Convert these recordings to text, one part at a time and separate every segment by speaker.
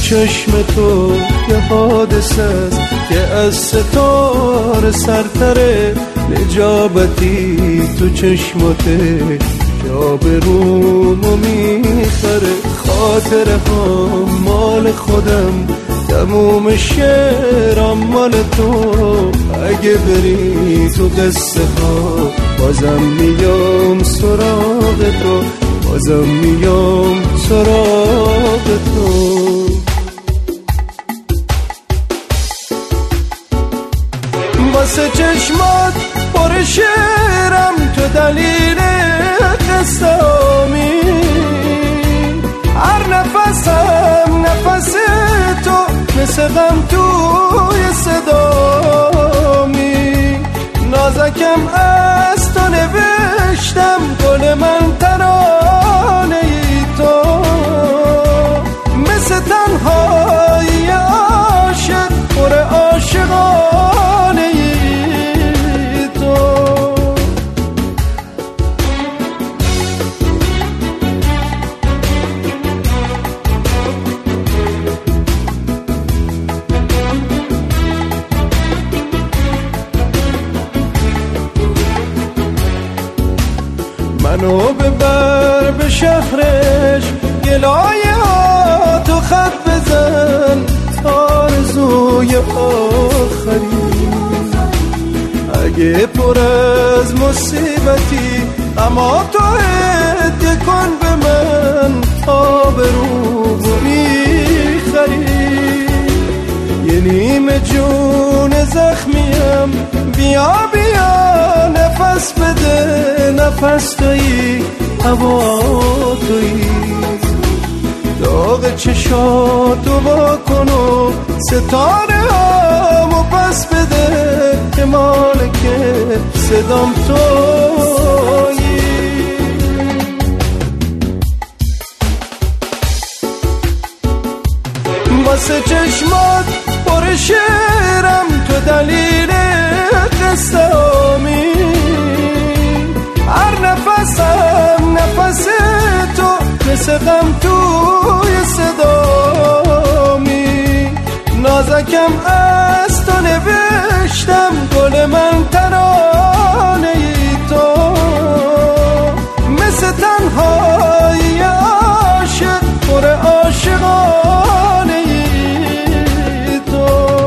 Speaker 1: چشم تو یه حادثه است که از ستاره سرتره، نجابتی تو چشماته جا به رومو میخره. خاطره ها مال خودم، تموم شعرام مال تو. اگه بری تو قصه ها بازم میام سراغ تو، بازم میام سراغ تو. واسه چشمات پر شعرم، تو دلیل قصه‌امی. هر نفسم نفس تو، مثل غم توی صدامی. نازکم از تو نوشتم، گل من ترانه ای تو. مثل تنهایی عاشق، پر عاشقانه ای تو. منو ببر به شهرش، گلایه ها تو خط بزن تا آرزوی آخری. اگه پر از مصیبتی، اما تو هدیه کن به من تا به رو میخری. یه نیمه جون زخمیم، بیا بیا نفس بده، نفس تویی هوا تویی. داغ چشاتو با کن و ستاره هامو پس بده، که مالک صدام تویی. واسه چشمات پر شعرم، تو دلیل قصه‌امی. هر نفسم نفس تو، مثل غم توی صدامی. نازکم از تو نوشتم، گل من ترانه ای تو. مثل تنهایی عاشق، پر عاشقانه ای تو.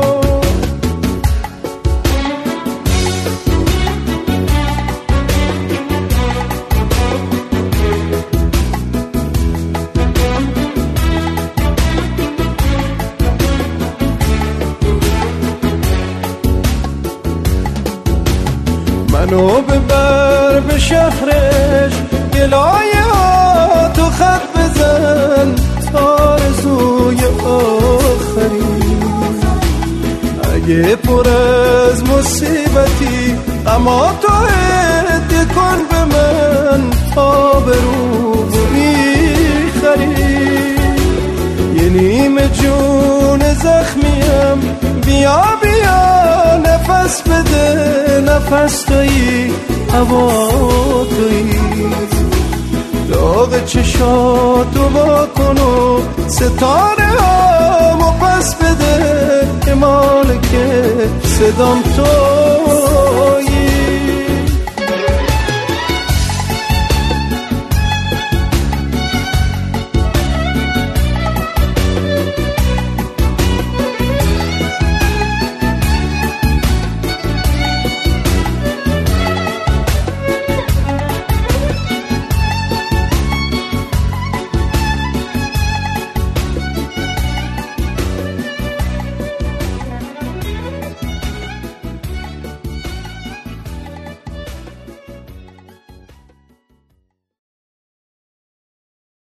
Speaker 1: منو ببر به شهرش، گلایه ها تو خط بزن تا آرزوی آخری. اگه پر از مصیبتی، اما تو هدیه کن به من تا به رو میخری. یه نیمه جون زخمیم، بیا بیا نفس بده، نفس تویی هوا تویی. داغ چشاتو با کن و ستاره هامو پس بده، که مالک صدام تو.